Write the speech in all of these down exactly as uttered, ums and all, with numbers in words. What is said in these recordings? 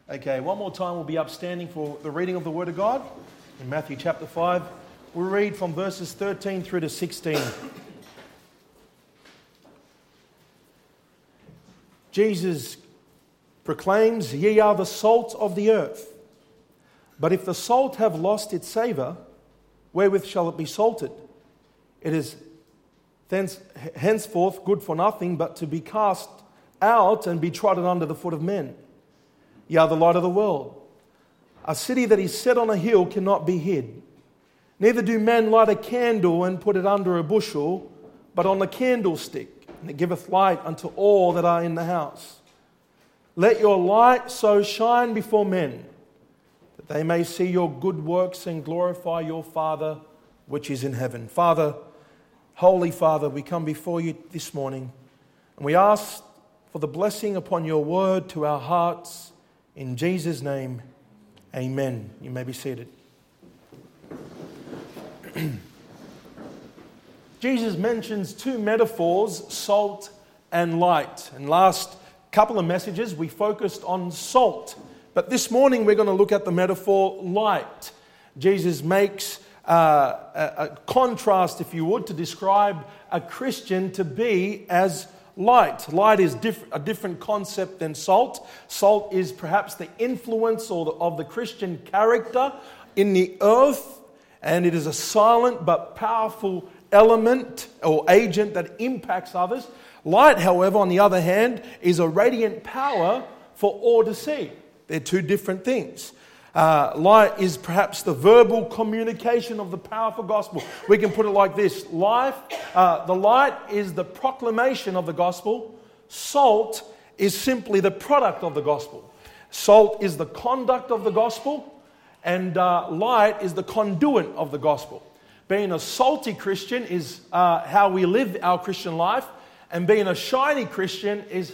Okay, one more time we'll be upstanding for the reading of the Word of God in Matthew chapter five. We'll read from verses thirteen through to sixteen. Jesus proclaims, "Ye are the salt of the earth. But if the salt have lost its savour, wherewith shall it be salted? It is thence, henceforth good for nothing, but to be cast out and be trodden under the foot of men. Ye are the light of the world. A city that is set on a hill cannot be hid. Neither do men light a candle and put it under a bushel, but on a candlestick, and it giveth light unto all that are in the house. Let your light so shine before men, that they may see your good works and glorify your Father which is in heaven." Father, Holy Father, we come before you this morning, and we ask for the blessing upon your word to our hearts. In Jesus' name, amen. You may be seated. Jesus mentions two metaphors, salt and light. And last couple of messages we focused on salt. But this morning we're going to look at the metaphor light. Jesus makes uh, a, a contrast, if you would, to describe a Christian to be as light. Light is diff- a different concept than salt. Salt is perhaps the influence or the, of the Christian character in the earth, and it is a silent but powerful element or agent that impacts others. Light, however, on the other hand, is a radiant power for all to see. They're two different things. Uh, light is perhaps the verbal communication of the powerful gospel. We can put it like this. Life, uh, the light is the proclamation of the gospel. Salt is simply the product of the gospel. Salt is the conduct of the gospel, and uh, light is the conduit of the gospel. Being a salty Christian is uh, how we live our Christian life, and being a shiny Christian is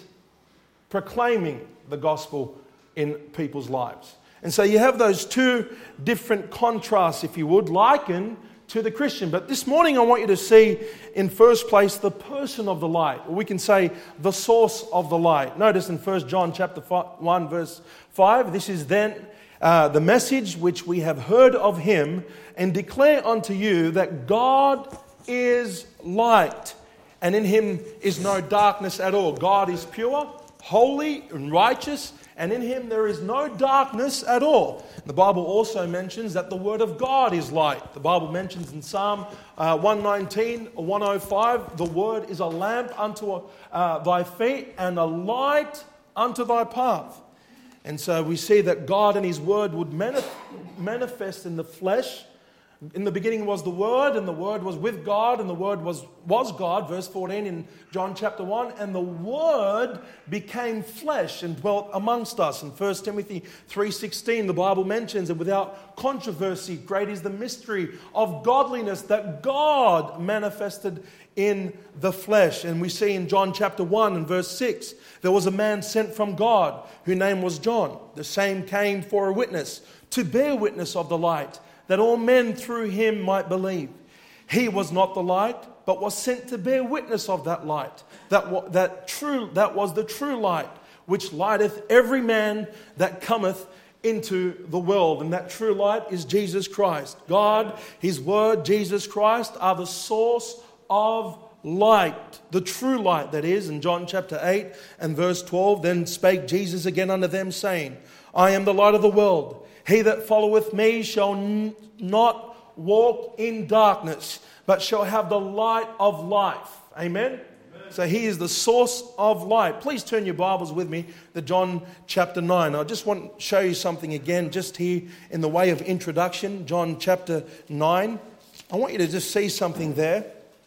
proclaiming the gospel in people's lives. And so you have those two different contrasts, if you would, likened to the Christian. But this morning I want you to see, in first place, the person of the light. Or we can say the source of the light. Notice in First John chapter one, verse five, this is then uh, the message which we have heard of him and declare unto you that God is light, and in him is no darkness at all. God is pure, holy, and righteous, and in him there is no darkness at all. The Bible also mentions that the word of God is light. The Bible mentions in Psalm uh, one nineteen, one oh five, the word is a lamp unto uh, thy feet and a light unto thy path. And so we see that God and his word would manif- manifest in the flesh. In the beginning was the Word, and the Word was with God, and the Word was, was God, verse fourteen in John chapter one, and the Word became flesh and dwelt amongst us. In First Timothy three sixteen, the Bible mentions, and without controversy, great is the mystery of godliness, that God manifested in the flesh. And we see in John chapter one and verse six, there was a man sent from God, whose name was John. The same came for a witness, to bear witness of the light, that all men through him might believe. He was not the light, but was sent to bear witness of that light. That, that, true, that was the true light, which lighteth every man that cometh into the world. And that true light is Jesus Christ. God, his word, Jesus Christ, are the source of light. The true light, that is. In John chapter eight and verse twelve, then spake Jesus again unto them, saying, I am the light of the world. He that followeth me shall n- not walk in darkness, but shall have the light of life. Amen? Amen? So he is the source of light. Please turn your Bibles with me to John chapter nine. I just want to show you something again, just here in the way of introduction. John chapter nine. I want you to just see something there.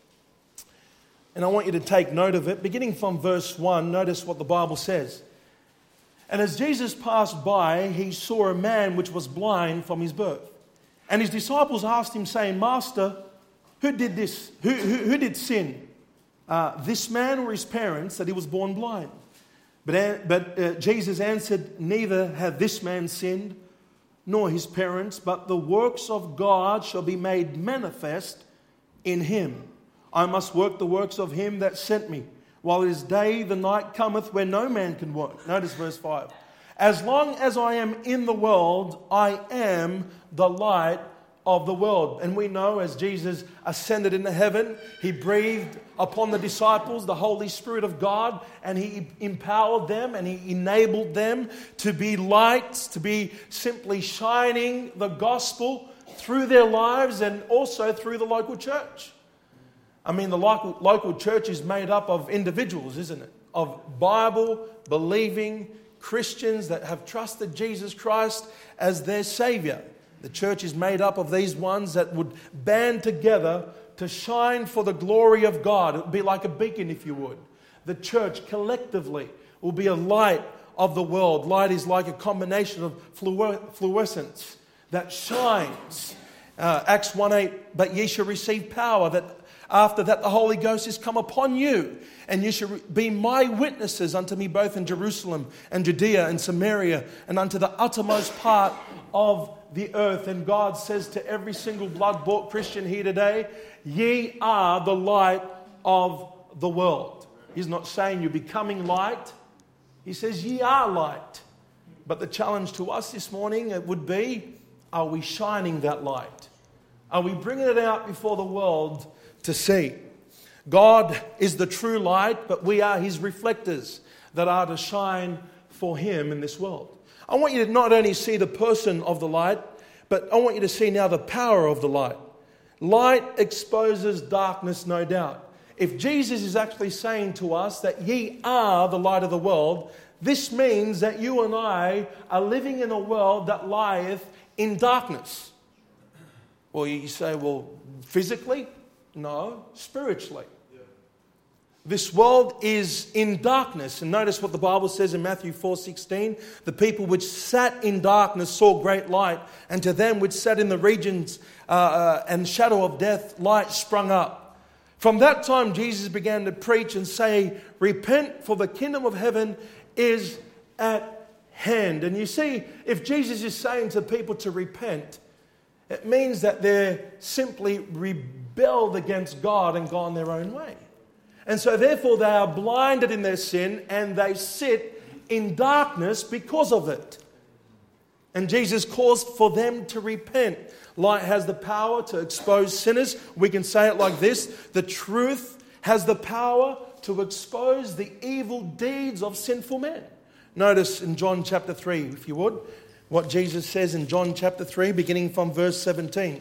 And I want you to take note of it. Beginning from verse one, notice what the Bible says. And as Jesus passed by, he saw a man which was blind from his birth. And his disciples asked him, saying, Master, who did this? Who, who, who did sin? Uh, this man or his parents, that he was born blind? But, but uh, Jesus answered, Neither hath this man sinned, nor his parents, but the works of God shall be made manifest in him. I must work the works of him that sent me. While it is day, the night cometh when no man can work. Notice verse five. As long as I am in the world, I am the light of the world. And we know as Jesus ascended into heaven, He breathed upon the disciples the Holy Spirit of God, and He empowered them and He enabled them to be lights, to be simply shining the gospel through their lives and also through the local church. I mean, the local, local church is made up of individuals, isn't it? Of Bible-believing Christians that have trusted Jesus Christ as their Savior. The church is made up of these ones that would band together to shine for the glory of God. It would be like a beacon, if you would. The church collectively will be a light of the world. Light is like a combination of fluorescence that shines. Uh, Acts one eight, but ye shall receive power, that after that the Holy Ghost is come upon you, and you shall be my witnesses unto me both in Jerusalem and Judea and Samaria and unto the uttermost part of the earth. And God says to every single blood-bought Christian here today, ye are the light of the world. He's not saying you're becoming light. He says ye are light. But the challenge to us this morning, it would be, are we shining that light? Are we bringing it out before the world to see? God is the true light, but we are His reflectors that are to shine for Him in this world. I want you to not only see the person of the light, but I want you to see now the power of the light. Light exposes darkness, no doubt. If Jesus is actually saying to us that ye are the light of the world, this means that you and I are living in a world that lieth in darkness. Well, you say, well, physically? No, spiritually. This world is in darkness. And notice what the Bible says in Matthew four sixteen. The people which sat in darkness saw great light. And to them which sat in the regions uh, uh, and shadow of death, light sprung up. From that time Jesus began to preach and say, repent, for the kingdom of heaven is at hand. And you see, if Jesus is saying to people to repent, it means that they're simply rebelled against God and gone their own way. And so therefore they are blinded in their sin and they sit in darkness because of it. And Jesus calls for them to repent. Light has the power to expose sinners. We can say it like this: the truth has the power to expose the evil deeds of sinful men. Notice in John chapter three, if you would, what Jesus says in John chapter three, beginning from verse seventeen.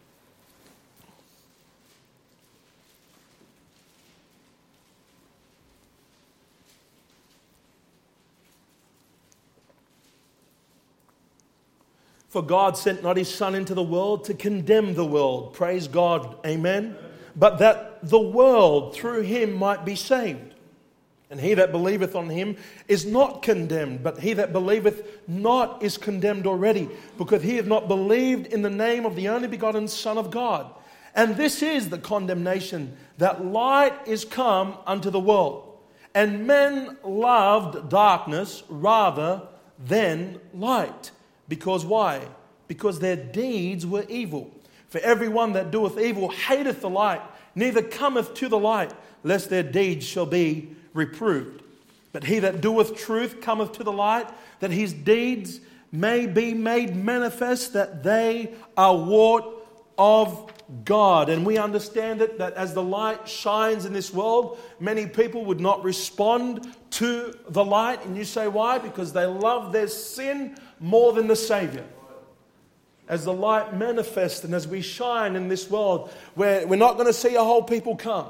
For God sent not His Son into the world to condemn the world. Praise God. Amen. But that the world through Him might be saved. And he that believeth on Him is not condemned, but he that believeth not is condemned already, because he hath not believed in the name of the only begotten Son of God. And this is the condemnation, that light is come unto the world, and men loved darkness rather than light. Because why? Because their deeds were evil. For everyone that doeth evil hateth the light, neither cometh to the light, lest their deeds shall be reproved. But he that doeth truth cometh to the light, that his deeds may be made manifest, that they are wrought of God. And we understand it, that as the light shines in this world, many people would not respond to the light. And you say, why? Because they love their sin more than the Savior. As the light manifests and as we shine in this world, where we're not going to see a whole people come,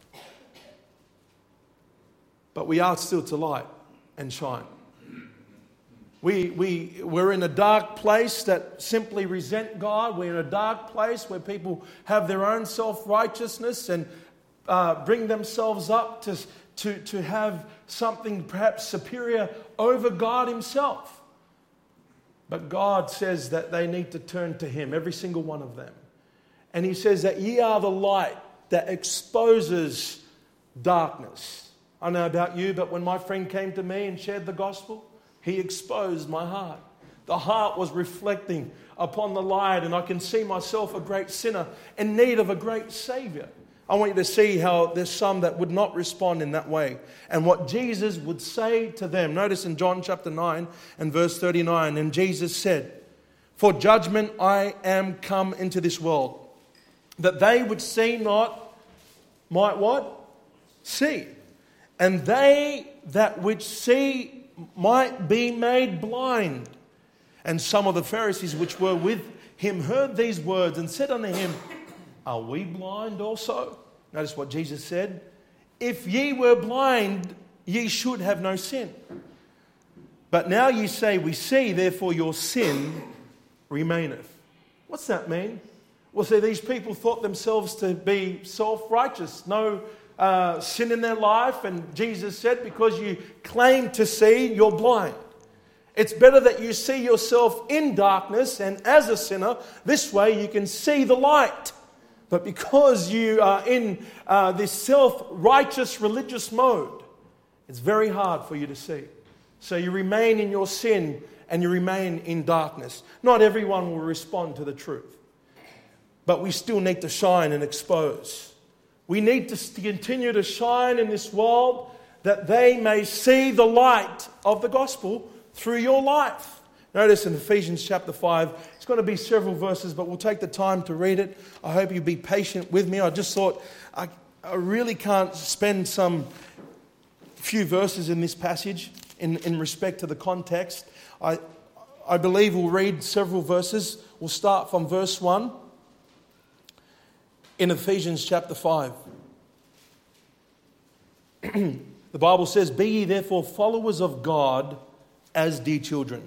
but we are still to light and shine. We, we, we're in a dark place that simply resent God. We're in a dark place where people have their own self-righteousness and uh, bring themselves up to, to, to have something perhaps superior over God Himself. But God says that they need to turn to Him, every single one of them. And He says that ye are the light that exposes darkness. I don't know about you, but when my friend came to me and shared the gospel, he exposed my heart. The heart was reflecting upon the light, and I can see myself a great sinner in need of a great Savior. I want you to see how there's some that would not respond in that way. And what Jesus would say to them. Notice in John chapter nine and verse thirty-nine. And Jesus said, "For judgment I am come into this world, that they which see not might" what? "See. And they that which see might be made blind." And some of the Pharisees which were with him heard these words and said unto him, "Are we blind also?" Notice what Jesus said. "If ye were blind, ye should have no sin. But now ye say, we see, therefore your sin remaineth." What's that mean? Well, see, these people thought themselves to be self-righteous, no uh, sin in their life. And Jesus said, because you claim to see, you're blind. It's better that you see yourself in darkness and as a sinner. This way you can see the light. But because you are in uh, this self-righteous religious mode, it's very hard for you to see. So you remain in your sin and you remain in darkness. Not everyone will respond to the truth. But we still need to shine and expose. We need to continue to shine in this world that they may see the light of the gospel through your life. Notice in Ephesians chapter five, it's going to be several verses, but we'll take the time to read it. I hope you'll be patient with me. I just thought I, I really can't spend some few verses in this passage in, in respect to the context. I, I believe we'll read several verses. We'll start from verse one in Ephesians chapter five. The Bible says, "Be ye therefore followers of God as dear children,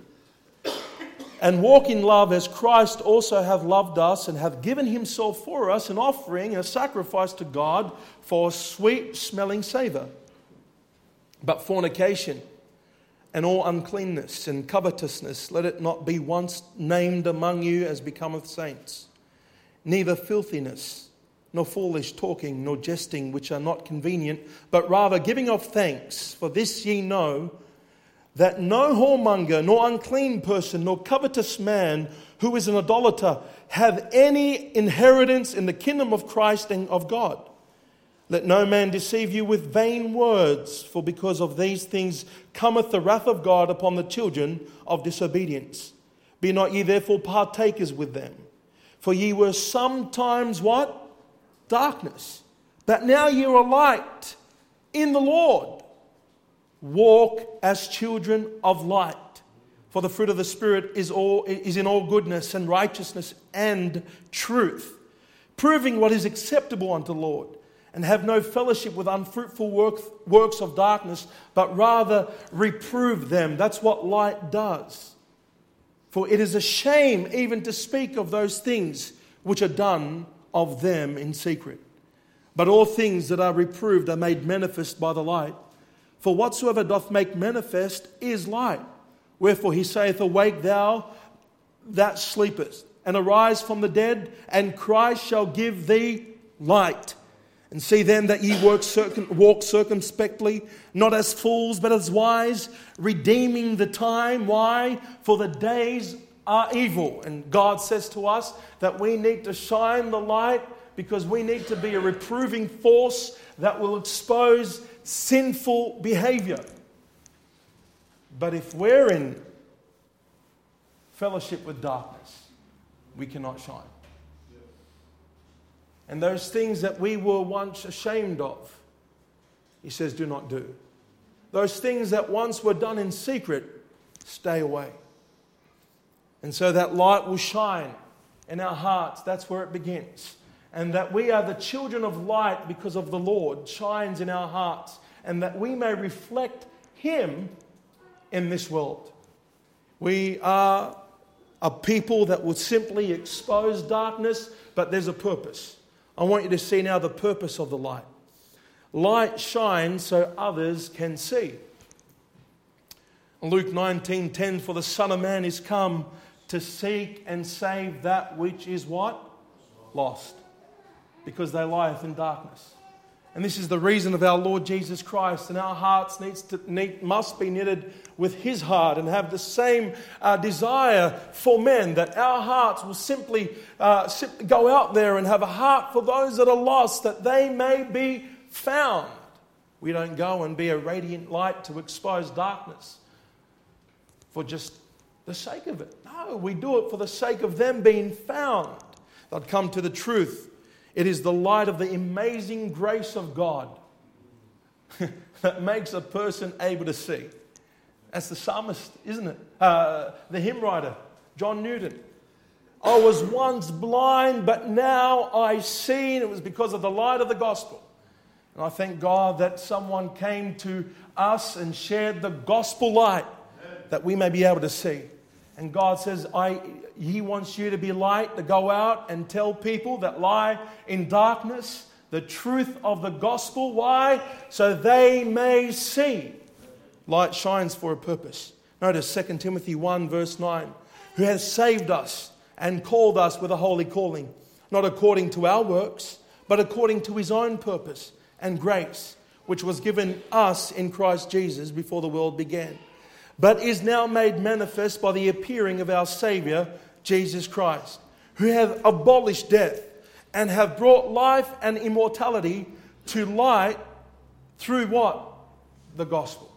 and walk in love as Christ also hath loved us, and hath given himself for us, an offering, a sacrifice to God for a sweet-smelling savour. But fornication and all uncleanness and covetousness, let it not be once named among you as becometh saints. Neither filthiness, nor foolish talking, nor jesting, which are not convenient, but rather giving of thanks. For this ye know, that no whoremonger, nor unclean person, nor covetous man, who is an idolater, have any inheritance in the kingdom of Christ and of God. Let no man deceive you with vain words, for because of these things cometh the wrath of God upon the children of disobedience. Be not ye therefore partakers with them. For ye were sometimes" what? "Darkness. But now ye are light in the Lord. Walk as children of light. For the fruit of the Spirit is all is in all goodness and righteousness and truth, proving what is acceptable unto the Lord. And have no fellowship with unfruitful work, works of darkness, but rather reprove them." That's what light does. "For it is a shame even to speak of those things which are done of them in secret. But all things that are reproved are made manifest by the light. For whatsoever doth make manifest is light. Wherefore he saith, Awake thou that sleepest, and arise from the dead, and Christ shall give thee light. And see then that ye work circum- walk circumspectly, not as fools, but as wise, redeeming the time." Why? "For the days are evil." And God says to us that we need to shine the light because we need to be a reproving force that will expose sinful behavior. But if we're in fellowship with darkness, we cannot shine. And those things that we were once ashamed of, he says, do not do. Those things that once were done in secret, stay away. And so that light will shine in our hearts. That's where it begins. And that we are the children of light because of the Lord shines in our hearts. And that we may reflect him in this world. We are a people that will simply expose darkness, but there's a purpose. I want you to see now the purpose of the light. Light shines so others can see. Luke nineteen ten, "For the Son of Man is come to seek and save that which is" what? "Lost. Because they lieth in darkness." And this is the reason of our Lord Jesus Christ. And our hearts needs to, need, must be knitted with His heart and have the same uh, desire for men, that our hearts will simply uh, sim- go out there and have a heart for those that are lost, that they may be found. We don't go and be a radiant light to expose darkness for just the sake of it. No, we do it for the sake of them being found. They'll come to the truth. It is the light of the amazing grace of God that makes a person able to see. That's the psalmist, isn't it? Uh, the hymn writer, John Newton. I was once blind, but now I see. And it was because of the light of the gospel. And I thank God that someone came to us and shared the gospel light that we may be able to see. And God says, I, He wants you to be light, to go out and tell people that lie in darkness the truth of the gospel. Why? So they may see. Light shines for a purpose. Notice Second Timothy one verse nine. Who has saved us and called us with a holy calling, not according to our works, but according to His own purpose and grace, which was given us in Christ Jesus before the world began, but is now made manifest by the appearing of our Saviour, Jesus Christ, who hath abolished death and have brought life and immortality to light through what? The gospel.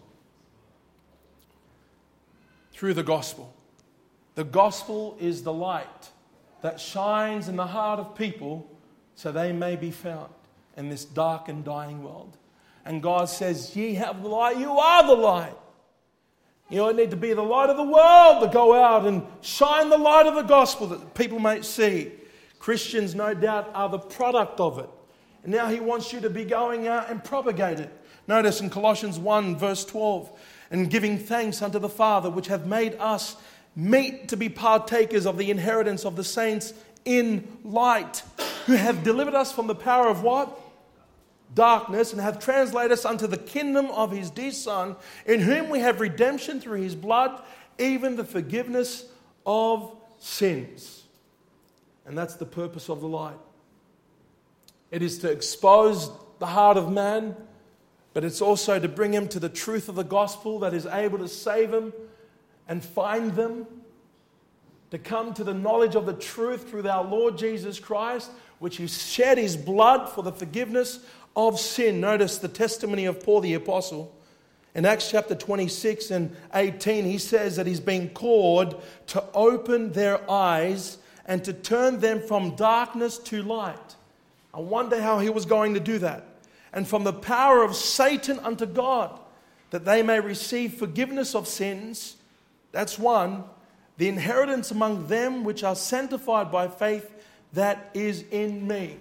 Through the gospel. The gospel is the light that shines in the heart of people so they may be found in this dark and dying world. And God says, ye have the light, you are the light. You don't need to be the light of the world to go out and shine the light of the gospel that people may see. Christians, no doubt, are the product of it. And now He wants you to be going out and propagate it. Notice in Colossians one verse twelve, and giving thanks unto the Father, which hath made us meet to be partakers of the inheritance of the saints in light, who have delivered us from the power of what? Darkness, and have translated us unto the kingdom of His dear Son, in whom we have redemption through His blood, even the forgiveness of sins. And that's the purpose of the light. It is to expose the heart of man, but it's also to bring him to the truth of the gospel that is able to save him and find them, to come to the knowledge of the truth through our Lord Jesus Christ, which He shed His blood for the forgiveness of sin. Notice the testimony of Paul the Apostle. In Acts chapter twenty-six and eighteen, he says that he's been called to open their eyes and to turn them from darkness to light. I wonder how he was going to do that. And from the power of Satan unto God, that they may receive forgiveness of sins. That's one. The inheritance among them which are sanctified by faith that is in me.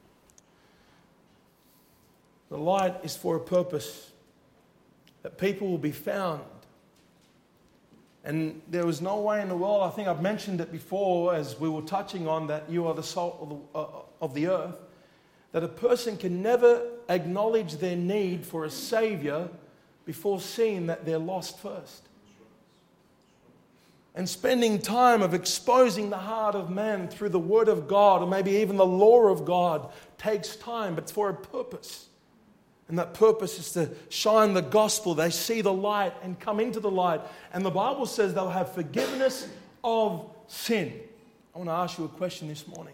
The light is for a purpose, that people will be found. And there was no way in the world, I think I've mentioned it before as we were touching on that you are the salt of the, uh, of the earth, that a person can never acknowledge their need for a Saviour before seeing that they're lost first. And spending time of exposing the heart of man through the Word of God, or maybe even the law of God, takes time, but it's for a purpose. And that purpose is to shine the gospel. They see the light and come into the light. And the Bible says they'll have forgiveness of sin. I want to ask you a question this morning.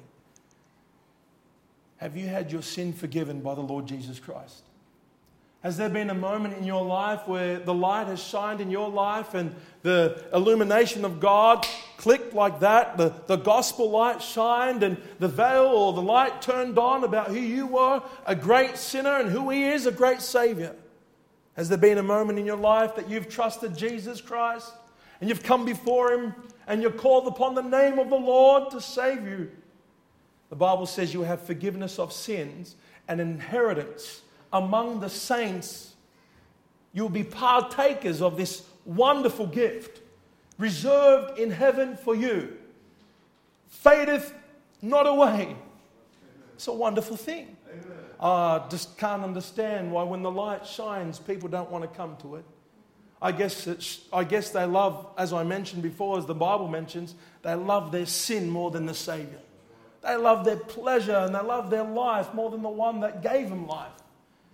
Have you had your sin forgiven by the Lord Jesus Christ? Has there been a moment in your life where the light has shined in your life and the illumination of God clicked like that? The, the gospel light shined and the veil or the light turned on about who you were, a great sinner, and who He is, a great Saviour. Has there been a moment in your life that you've trusted Jesus Christ and you've come before Him and you've called upon the name of the Lord to save you? The Bible says you have forgiveness of sins and inheritance among the saints. You'll be partakers of this wonderful gift reserved in heaven for you. Fadeth not away. It's a wonderful thing. I uh, just can't understand why when the light shines, people don't want to come to it. I guess it's, I guess they love, as I mentioned before, as the Bible mentions, they love their sin more than the Saviour. They love their pleasure and they love their life more than the one that gave them life.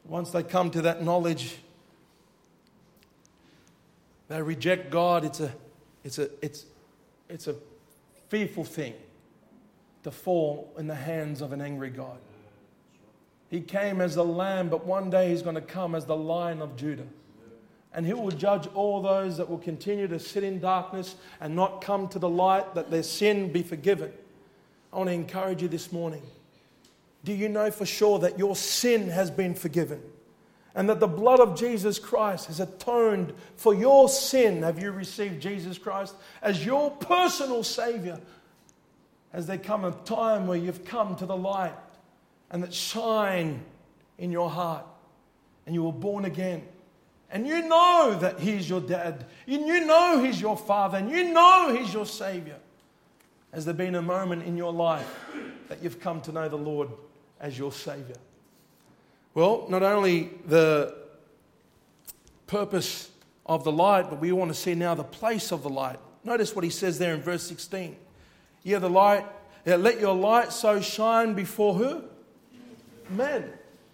Once they come to that knowledge, they reject God. It's a, it's a, it's, it's a fearful thing to fall in the hands of an angry God. He came as a lamb, but one day he's going to come as the Lion of Judah. And he will judge all those that will continue to sit in darkness and not come to the light, that their sin be forgiven. I want to encourage you this morning. Do you know for sure that your sin has been forgiven? And that the blood of Jesus Christ has atoned for your sin? Have you received Jesus Christ as your personal Savior? Has there come a time where you've come to the light and that shine in your heart and you were born again? And you know that He's your dad. And you know He's your Father. And you know He's your Savior. Has there been a moment in your life that you've come to know the Lord as your Savior? Well, not only the purpose of the light, but we want to see now the place of the light. Notice what he says there in verse sixteen. You're the light. Let your light so shine before who? Men.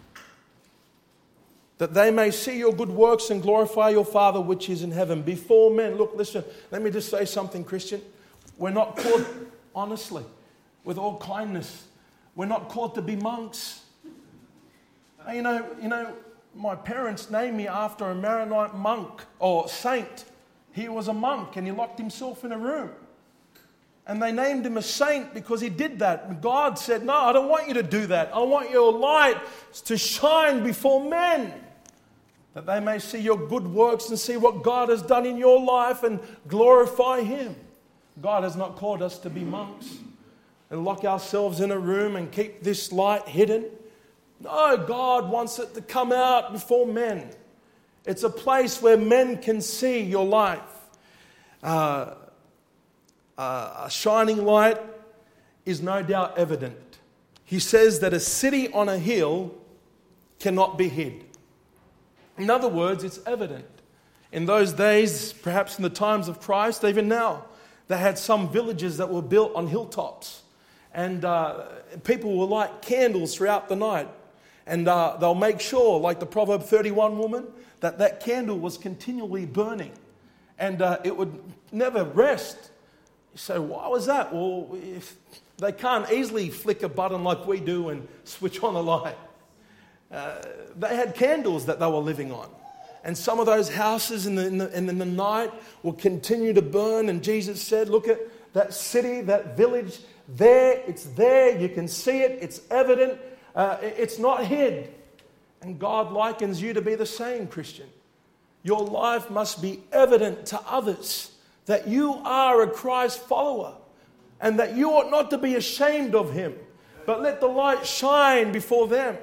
That they may see your good works and glorify your Father which is in heaven. Before men. Look, listen, let me just say something, Christian. We're not called, honestly, with all kindness, we're not called to be monks. You know, you know, my parents named me after a Maronite monk or saint. He was a monk and he locked himself in a room. And they named him a saint because he did that. And God said, no, I don't want you to do that. I want your light to shine before men, that they may see your good works and see what God has done in your life and glorify Him. God has not called us to be monks and lock ourselves in a room and keep this light hidden. No, God wants it to come out before men. It's a place where men can see your life. Uh, uh, a shining light is no doubt evident. He says that a city on a hill cannot be hid. In other words, it's evident. In those days, perhaps in the times of Christ, even now, they had some villages that were built on hilltops. And uh, people will light candles throughout the night. And uh, they'll make sure, like the Proverb thirty-one woman, that that candle was continually burning. And uh, it would never rest. You say, why was that? Well, if they can't easily flick a button like we do and switch on the light. Uh, they had candles that they were living on. And some of those houses in the, in the, in the night will continue to burn. And Jesus said, look at that city, that village, there, it's there. You can see it. It's evident. Uh, it's not hid. And God likens you to be the same, Christian. Your life must be evident to others that you are a Christ follower and that you ought not to be ashamed of Him, but let the light shine before them.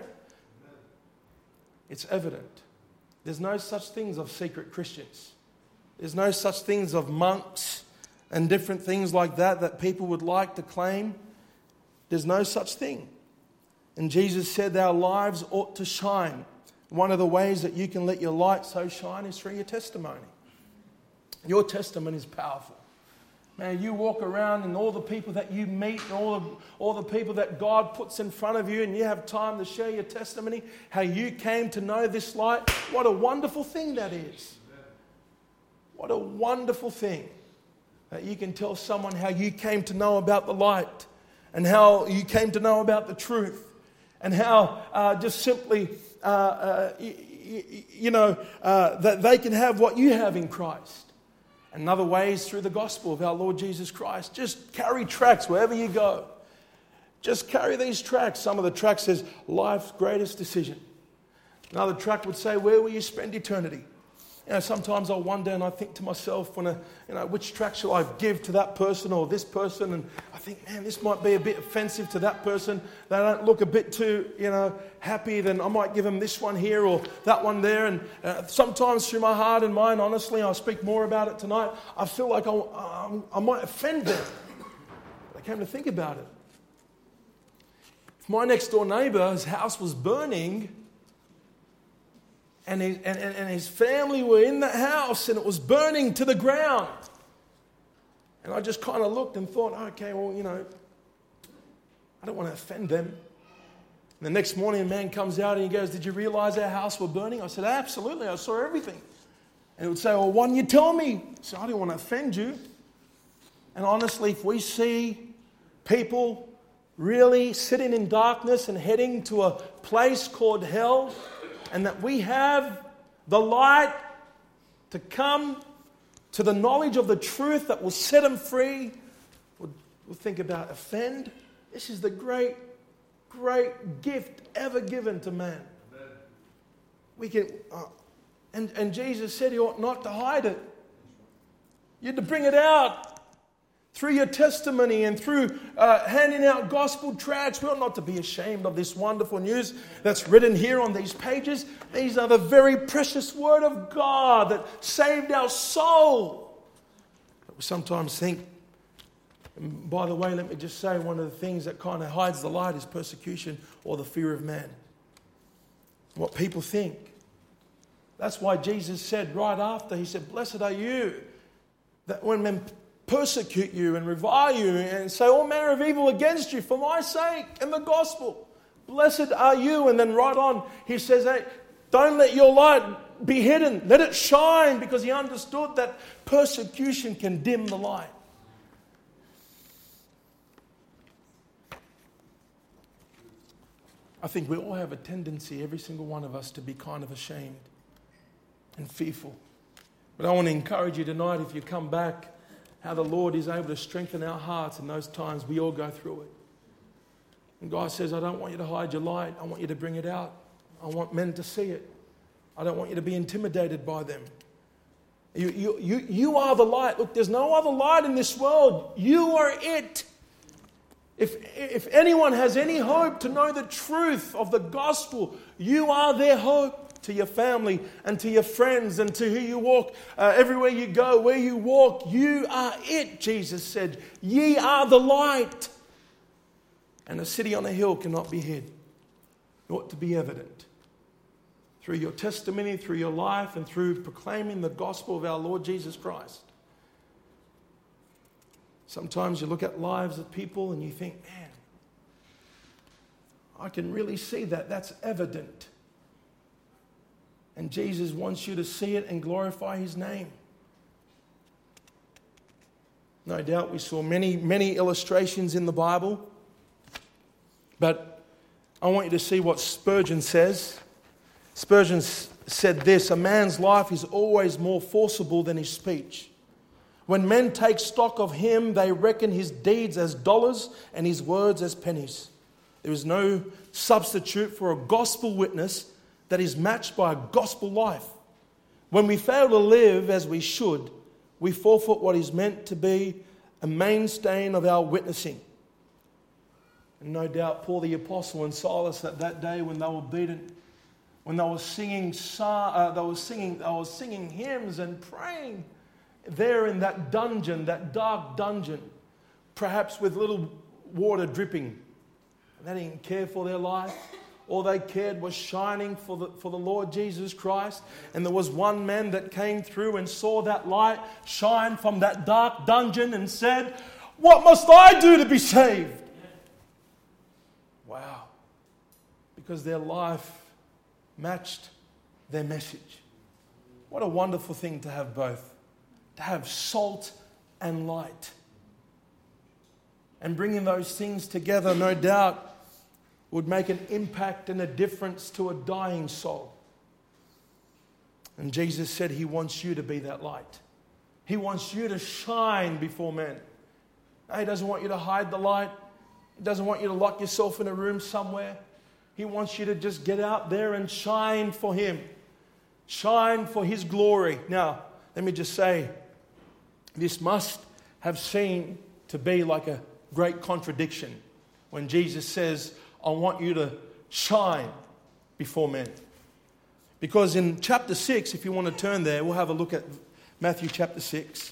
It's evident. There's no such things of secret Christians. There's no such things of monks and different things like that that people would like to claim. There's no such thing. And Jesus said our lives ought to shine. One of the ways that you can let your light so shine is through your testimony. Your testimony is powerful. Man, you walk around and all the people that you meet and all the, all the people that God puts in front of you, and you have time to share your testimony, how you came to know this light. What a wonderful thing that is. What a wonderful thing that you can tell someone how you came to know about the light and how you came to know about the truth and how uh, just simply, uh, uh, you, you know, uh, that they can have what you have in Christ. Another way is through the gospel of our Lord Jesus Christ. Just carry tracts wherever you go. Just carry these tracts. Some of the tracts says, life's greatest decision. Another tract would say, where will you spend eternity? You know, sometimes I wonder and I think to myself, when I, you know, which tract shall I give to that person or this person? And I think, man, this might be a bit offensive to that person. They don't look a bit too, you know, happy. Then I might give them this one here or that one there. And uh, sometimes through my heart and mind, honestly, I'll speak more about it tonight. I feel like I, I, I might offend them. But I came to think about it. If my next door neighbour's house was burning, And his, and, and his family were in the house and it was burning to the ground. And I just kind of looked and thought, okay, well, you know, I don't want to offend them. And the next morning, a man comes out and he goes, "Did you realize our house was burning?" I said, "Absolutely, I saw everything." And he would say, "Well, why didn't you tell me?" So I didn't want to offend you. And honestly, if we see people really sitting in darkness and heading to a place called hell, and that we have the light to come to the knowledge of the truth that will set them free, we'll, we'll think about offend. This is the great, great gift ever given to man. Amen. We can, uh, and, and Jesus said he ought not to hide it. You had to bring it out. Through your testimony and through uh, handing out gospel tracts, we ought not to be ashamed of this wonderful news that's written here on these pages. These are the very precious word of God that saved our soul. But we sometimes think, and by the way, let me just say, one of the things that kind of hides the light is persecution or the fear of man. What people think. That's why Jesus said right after, he said, "Blessed are you that when men persecute you and revile you and say all manner of evil against you for my sake and the gospel. Blessed are you." And then right on, he says, "Hey, don't let your light be hidden. Let it shine," because he understood that persecution can dim the light. I think we all have a tendency, every single one of us, to be kind of ashamed and fearful. But I want to encourage you tonight, if you come back, how the Lord is able to strengthen our hearts in those times we all go through it. And God says, "I don't want you to hide your light. I want you to bring it out. I want men to see it. I don't want you to be intimidated by them. You, you, you, you are the light. Look, there's no other light in this world. You are it. If, if anyone has any hope to know the truth of the gospel, you are their hope. To your family and to your friends and to who you walk, uh, everywhere you go, where you walk, you are it," Jesus said. "Ye are the light. And a city on a hill cannot be hid." It ought to be evident through your testimony, through your life, and through proclaiming the gospel of our Lord Jesus Christ. Sometimes you look at lives of people and you think, man, I can really see that. That's evident. And Jesus wants you to see it and glorify his name. No doubt we saw many, many illustrations in the Bible. But I want you to see what Spurgeon says. Spurgeon said this: "A man's life is always more forcible than his speech. When men take stock of him, they reckon his deeds as dollars and his words as pennies. There is no substitute for a gospel witness that is matched by a gospel life. When we fail to live as we should, we forfeit what is meant to be a mainstay of our witnessing." And no doubt Paul the Apostle and Silas at that day, when they were beaten, when they were singing, uh, they were singing, they were singing hymns and praying there in that dungeon, that dark dungeon, perhaps with little water dripping. They didn't care for their life. All they cared was shining for the, for the Lord Jesus Christ. And there was one man that came through and saw that light shine from that dark dungeon and said, "What must I do to be saved?" Wow. Because their life matched their message. What a wonderful thing to have both. To have salt and light. And bringing those things together, no doubt, would make an impact and a difference to a dying soul. And Jesus said he wants you to be that light. He wants you to shine before men. He doesn't want you to hide the light. He doesn't want you to lock yourself in a room somewhere. He wants you to just get out there and shine for him. Shine for his glory. Now, let me just say, this must have seemed to be like a great contradiction when Jesus says, "I want you to shine before men." Because in chapter six, if you want to turn there, we'll have a look at Matthew chapter six.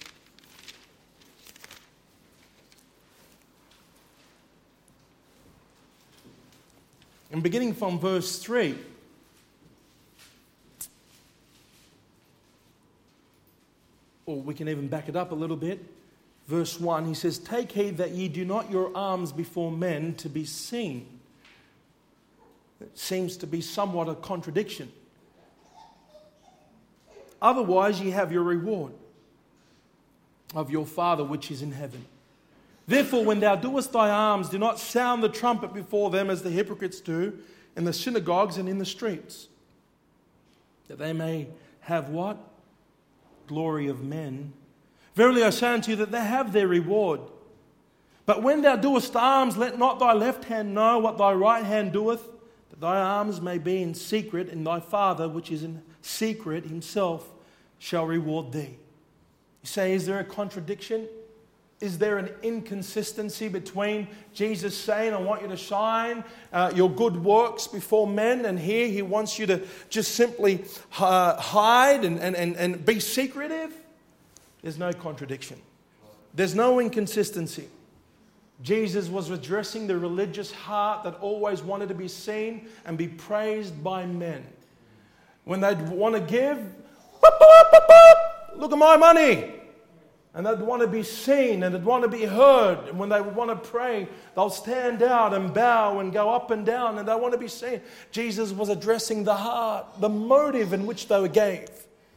And beginning from verse three, or we can even back it up a little bit. Verse one, he says, "Take heed that ye do not your alms before men to be seen." It seems to be somewhat a contradiction. Otherwise, ye have your reward of your Father which is in heaven. Therefore, when thou doest thy alms, do not sound the trumpet before them as the hypocrites do in the synagogues and in the streets, that they may have what? Glory of men. Verily I say unto you that they have their reward. But when thou doest alms, let not thy left hand know what thy right hand doeth, that thy alms may be in secret, and thy Father which is in secret himself shall reward thee. You say, is there a contradiction? Is there an inconsistency between Jesus saying, I want you to shine uh, your good works before men, and here he wants you to just simply uh, hide and, and, and, and be secretive? There's no contradiction. There's no inconsistency. Jesus was addressing the religious heart that always wanted to be seen and be praised by men. When they'd want to give, look at my money. And they'd want to be seen and they'd want to be heard. And when they would want to pray, they'll stand out and bow and go up and down and they want to be seen. Jesus was addressing the heart, the motive in which they gave.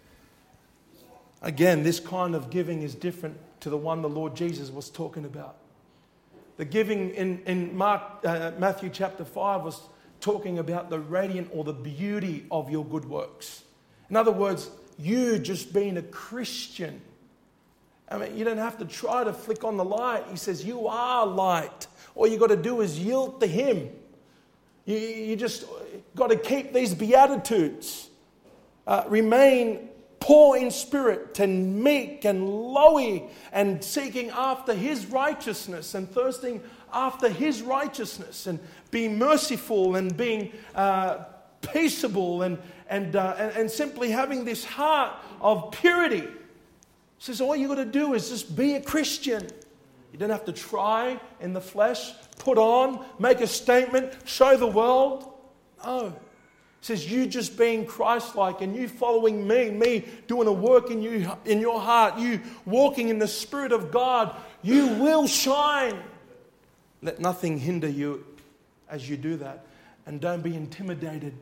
Again, this kind of giving is different to the one the Lord Jesus was talking about. The giving in, in Mark, uh, Matthew chapter five was talking about the radiant or the beauty of your good works. In other words, you just being a Christian. I mean, you don't have to try to flick on the light. He says, you are light. All you got to do is yield to Him. You, you just got to keep these beatitudes. Uh, remain poor in spirit and meek and lowly and seeking after His righteousness and thirsting after His righteousness and being merciful and being uh, peaceable and, and, uh, and, and simply having this heart of purity. He says, all you got to do is just be a Christian. You don't have to try in the flesh, put on, make a statement, show the world. No. He says, you just being Christ-like and you following me, me doing a work in you, in your heart, you walking in the Spirit of God, you will shine. Let nothing hinder you as you do that. And don't be intimidated.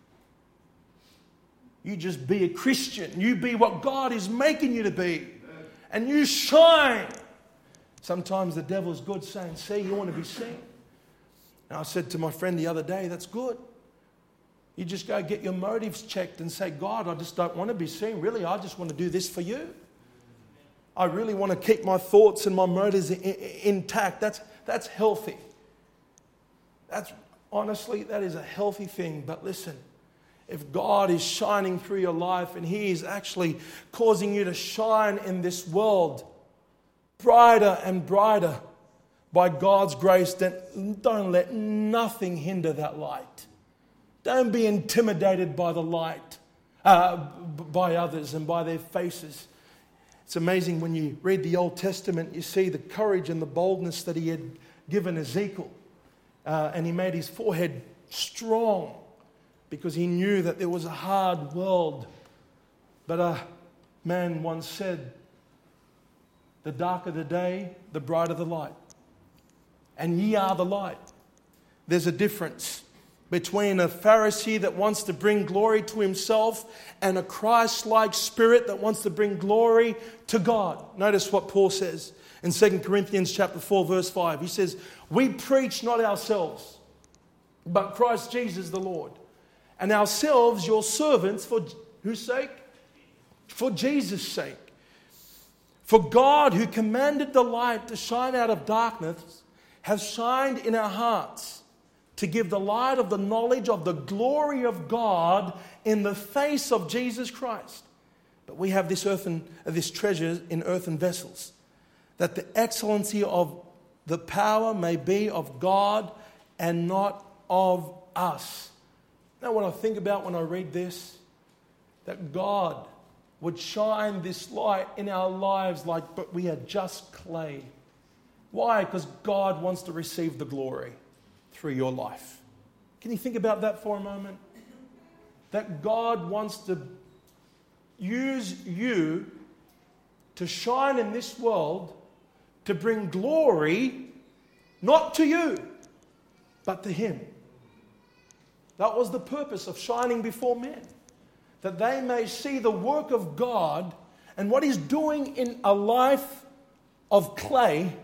You just be a Christian. You be what God is making you to be. And you shine. Sometimes the devil's good saying, see, you want to be seen. And I said to my friend the other day, that's good. You just go get your motives checked and say, God, I just don't want to be seen. Really, I just want to do this for you. I really want to keep my thoughts and my motives in, in, intact. That's, that's healthy. That's honestly, that is a healthy thing. But listen, if God is shining through your life and He is actually causing you to shine in this world brighter and brighter by God's grace, then don't let nothing hinder that light. Don't be intimidated by the light, uh, by others and by their faces. It's amazing when you read the Old Testament, you see the courage and the boldness that He had given Ezekiel. Uh, and He made his forehead strong because He knew that there was a hard world. But a man once said, the darker the day, the brighter the light. And ye are the light. There's a difference between a Pharisee that wants to bring glory to himself and a Christ-like spirit that wants to bring glory to God. Notice what Paul says in Second Corinthians chapter four, verse five. He says, we preach not ourselves, but Christ Jesus the Lord, and ourselves your servants for whose sake? For Jesus' sake. For God, who commanded the light to shine out of darkness, has shined in our hearts to give the light of the knowledge of the glory of God in the face of Jesus Christ. But we have this earthen, this treasure in earthen vessels, that the excellency of the power may be of God and not of us. Now, what I think about when I read this, that God would shine this light in our lives like, but we are just clay. Why? Because God wants to receive the glory through your life. Can you think about that for a moment? That God wants to use you to shine in this world to bring glory, not to you, but to Him. That was the purpose of shining before men, that they may see the work of God and what He's doing in a life of clay.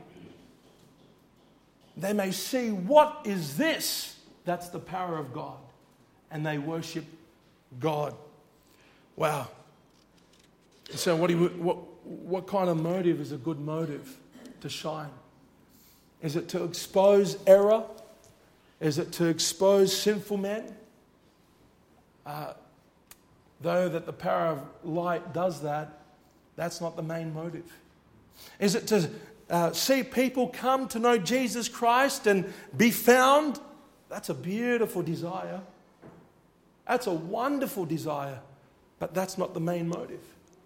They may see, what is this? That's the power of God. And they worship God. Wow. So what, do you, what, what kind of motive is a good motive to shine? Is it to expose error? Is it to expose sinful men? Uh, though that the power of light does that, that's not the main motive. Is it to uh, see people come to know Jesus Christ and be found? That's a beautiful desire. That's a wonderful desire. But that's not the main motive.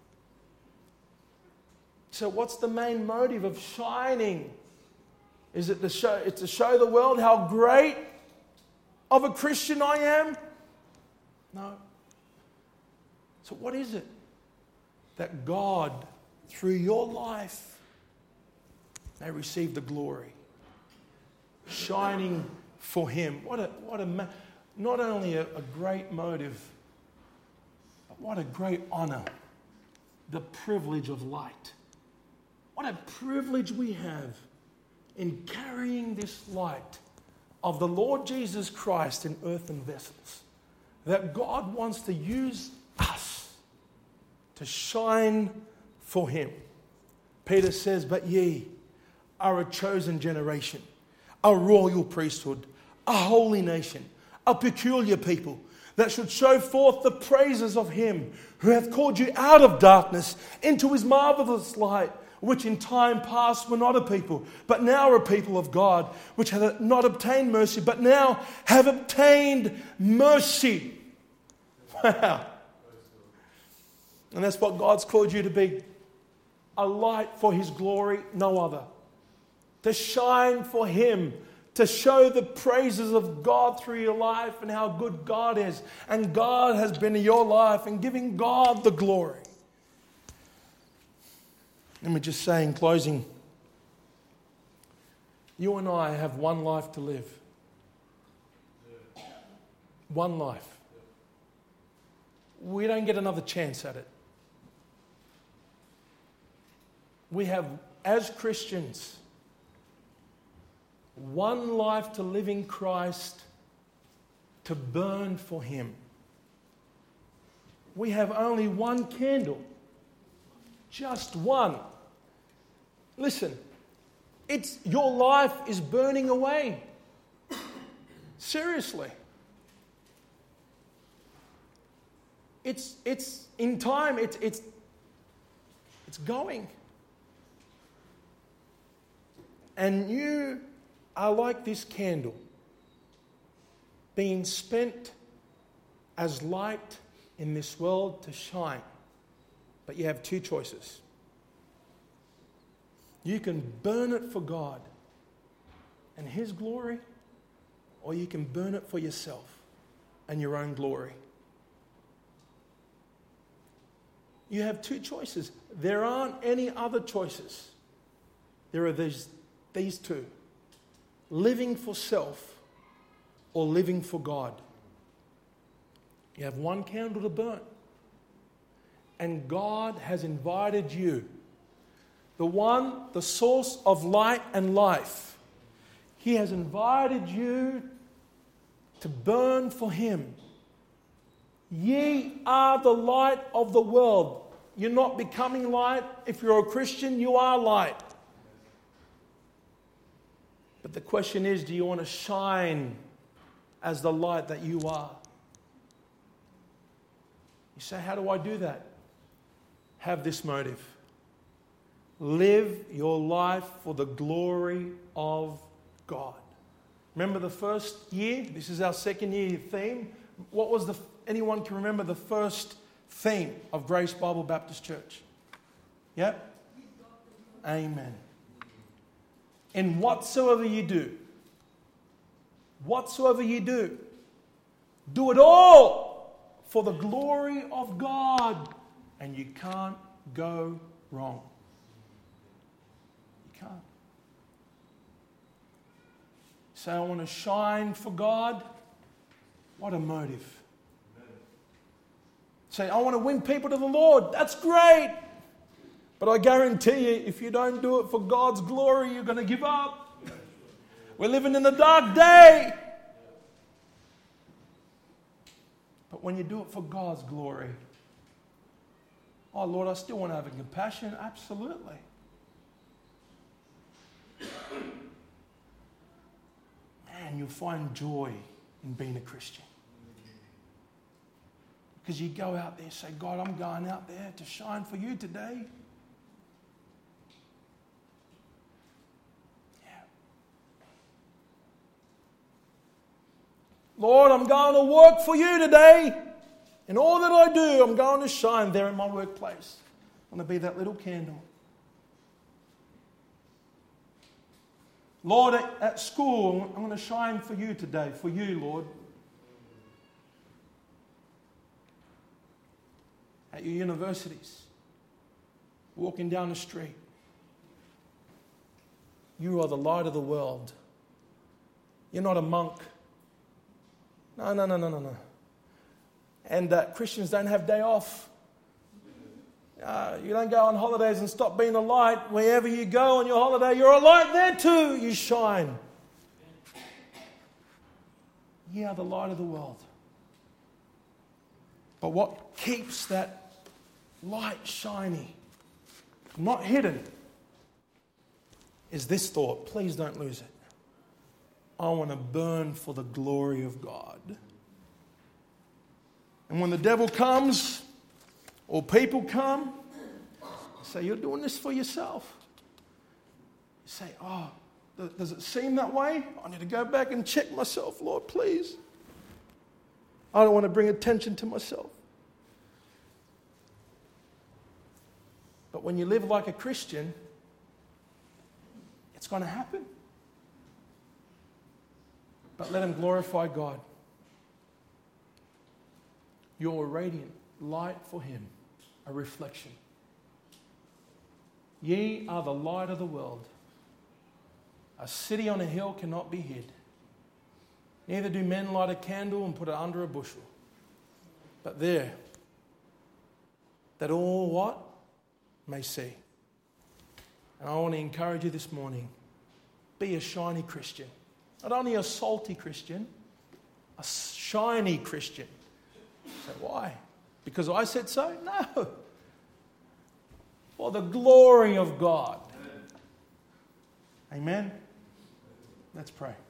So what's the main motive of shining? Is it to show, it's to show the world how great of a Christian I am? No. So what is it? That God, through your life, may receive the glory. Shining for Him. What a, what a, not only a, a great motive, but what a great honor. The privilege of light. What a privilege we have in carrying this light of the Lord Jesus Christ in earthen vessels. That God wants to use us to shine for Him. Peter says, but ye are a chosen generation, a royal priesthood, a holy nation, a peculiar people, that should show forth the praises of Him who hath called you out of darkness into His marvelous light, which in time past were not a people, but now are a people of God, which have not obtained mercy, but now have obtained mercy. Wow. And that's what God's called you to be. A light for His glory, no other. To shine for Him. To show the praises of God through your life and how good God is. And God has been in your life and giving God the glory. Let me just say in closing, you and I have one life to live. One life. We don't get another chance at it. We have, as Christians, one life to live in Christ, to burn for Him. We have only one candle. Just one. Listen, it's your life is burning away. Seriously. It's it's in time, it's it's it's going. And you are like this candle, being spent as light in this world to shine. But you have two choices. You can burn it for God and His glory, or you can burn it for yourself and your own glory. You have two choices. There aren't any other choices. There are these, these two. Living for self or living for God. You have one candle to burn. And God has invited you, the one, the source of light and life. He has invited you to burn for Him. Ye are the light of the world. You're not becoming light. If you're a Christian, you are light. But the question is, do you want to shine as the light that you are? You say, how do I do that? Have this motive. Live your life for the glory of God. Remember the first year? This is our second year theme. What was the, anyone can remember the first theme of Grace Bible Baptist Church? Yep? Amen. In whatsoever you do, whatsoever you do, do it all for the glory of God. And you can't go wrong. You can't. Say, I want to shine for God. What a motive. Say, I want to win people to the Lord. That's great. But I guarantee you, if you don't do it for God's glory, you're going to give up. We're living in a dark day. But when you do it for God's glory, oh Lord, I still want to have a compassion. Absolutely. Man, you'll find joy in being a Christian. Because you go out there and say, God, I'm going out there to shine for you today. Yeah. Lord, I'm going to work for you today. In all that I do, I'm going to shine there in my workplace. I'm going to be that little candle. Lord, at, at school, I'm going to shine for you today, for you, Lord. At your universities, walking down the street, you are the light of the world. You're not a monk. No, no, no, no, no, no. And uh, Christians don't have day off. Uh, you don't go on holidays and stop being a light. Wherever you go on your holiday, you're a light there too. You shine. You are the light of the world. But what keeps that light shiny, not hidden, is this thought. Please don't lose it. I want to burn for the glory of God. And when the devil comes, or people come, say, you're doing this for yourself. You say, oh, does it seem that way? I need to go back and check myself, Lord, please. I don't want to bring attention to myself. But when you live like a Christian, it's going to happen. But let him glorify God. You're a radiant light for him, a reflection. Ye are the light of the world. A city on a hill cannot be hid. Neither do men light a candle and put it under a bushel. But there, that all what? May see. And I want to encourage you this morning, be a shiny Christian. Not only a salty Christian, a shiny Christian. So why? Because I said so? No. For the glory of God. Amen? Let's pray.